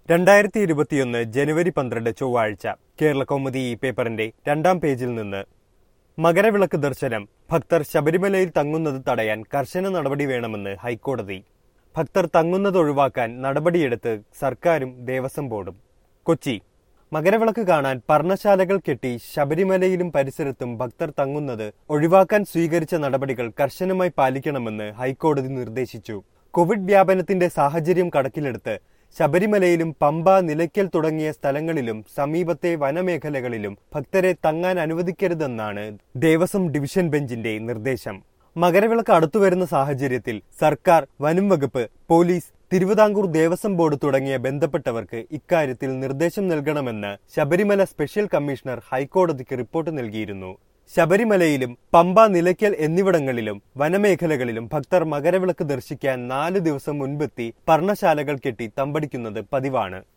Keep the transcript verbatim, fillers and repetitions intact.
രണ്ടായിരത്തി ഇരുപത്തിയൊന്ന് ജനുവരി പന്ത്രണ്ട് ചൊവ്വാഴ്ച കേരള കൗമുദി ഈ പേപ്പറിന്റെ രണ്ടാം പേജിൽ നിന്ന് മകരവിളക്ക് ദർശനം ഭക്തർ ശബരിമലയിൽ തങ്ങുന്നത് തടയാൻ കർശന നടപടി വേണമെന്ന് ഹൈക്കോടതി. ഭക്തർ തങ്ങുന്നത് ഒഴിവാക്കാൻ നടപടിയെടുത്ത് സർക്കാരും ദേവസ്വം ബോർഡും. കൊച്ചി മകരവിളക്ക് കാണാൻ പർണശാലകൾ കെട്ടി ശബരിമലയിലും പരിസരത്തും ഭക്തർ തങ്ങുന്നത് ഒഴിവാക്കാൻ സ്വീകരിച്ച നടപടികൾ കർശനമായി പാലിക്കണമെന്ന് ഹൈക്കോടതി നിർദ്ദേശിച്ചു. കോവിഡ് വ്യാപനത്തിന്റെ സാഹചര്യം കണക്കിലെടുത്ത് ശബരിമലയിലും പമ്പ, നിലയ്ക്കൽ തുടങ്ങിയ സ്ഥലങ്ങളിലും സമീപത്തെ വനമേഖലകളിലും ഭക്തരെ തങ്ങാൻ അനുവദിക്കരുതെന്നാണ് ദേവസ്വം ഡിവിഷൻ ബെഞ്ചിന്റെ നിർദ്ദേശം. മകരവിളക്ക് അടുത്തുവരുന്ന സാഹചര്യത്തിൽ സർക്കാർ, വനം വകുപ്പ്, പോലീസ്, തിരുവിതാംകൂർ ദേവസ്വം ബോർഡ് തുടങ്ങിയ ബന്ധപ്പെട്ടവർക്ക് ഇക്കാര്യത്തിൽ നിർദ്ദേശം നൽകണമെന്ന് ശബരിമല സ്പെഷ്യൽ കമ്മീഷണർ ഹൈക്കോടതിക്ക് റിപ്പോർട്ട് നൽകിയിരുന്നു. ശബരിമലയിലും പമ്പ, നിലയ്ക്കൽ എന്നിവിടങ്ങളിലും വനമേഖലകളിലും ഭക്തർ മകരവിളക്ക് ദർശിക്കാൻ നാല് ദിവസം മുൻപെത്തി പർണശാലകൾ കെട്ടി തമ്പടിക്കുന്നത് പതിവാണ്.